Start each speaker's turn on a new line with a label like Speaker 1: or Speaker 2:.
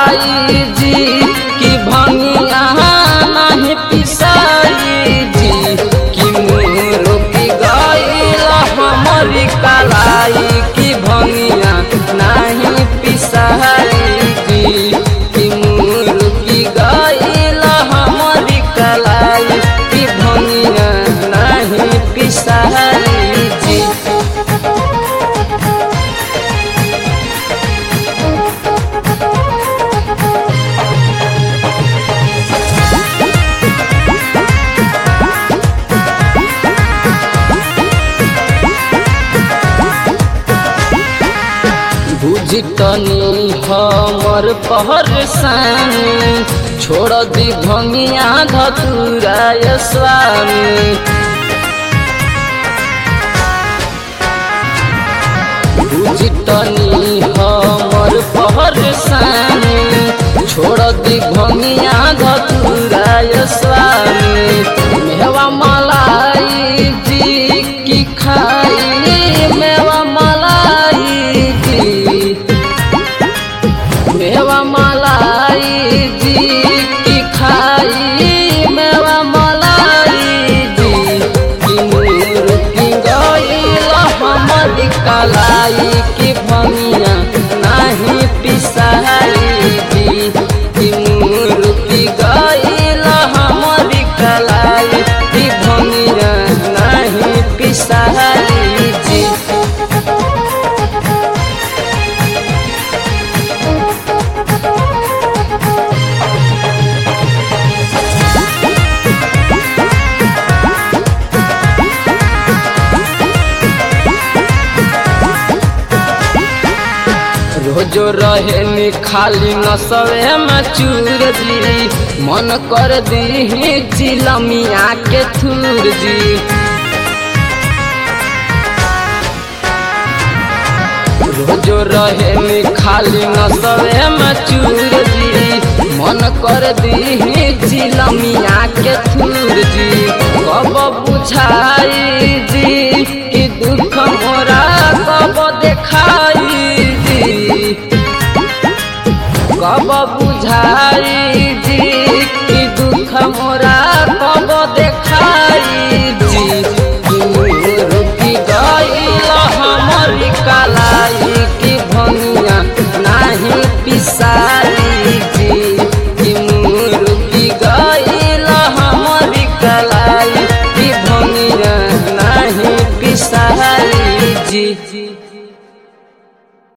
Speaker 1: मलाई जी कि भंगिया नहीं पिसाई जी कि मुरुकी गईल हमारी कलाई कि भंगिया नहीं पिसाई जी कि मुरुकी गईल हमारी कलाई कि भंगिया नहीं पिसाई जी। बुझी तनी हमर परेशानी छोड़ दी भंगिया धतुराय स्वामी। बुझी तनी हमर परेशानी छोड़ दी भंगिया धतुराय स्वामी। मेवा मलाई जी की खाई मेवा मलाई जी मेवा मलाई जी की खाई मेवा मलाई जी कि मुरुकी गईल हमारी कलाई कि भंगिया नहीं पिसाई जी कि मुरुकी गईल हमारी कलाई कि भंगिया नहीं पिसाई जी। रोजो रहे खाली नसवे में चूर जी मन कर दी चिलमिया के थूर जी। रोजो रहे खाली नसवे में चूर जी मन कर दी चिलमिया के थूर जी। कब बुझाई जी कि दुख मोरा कब देखाई जी कब बुझाई जी कि दुख मोरा कब देखाई जी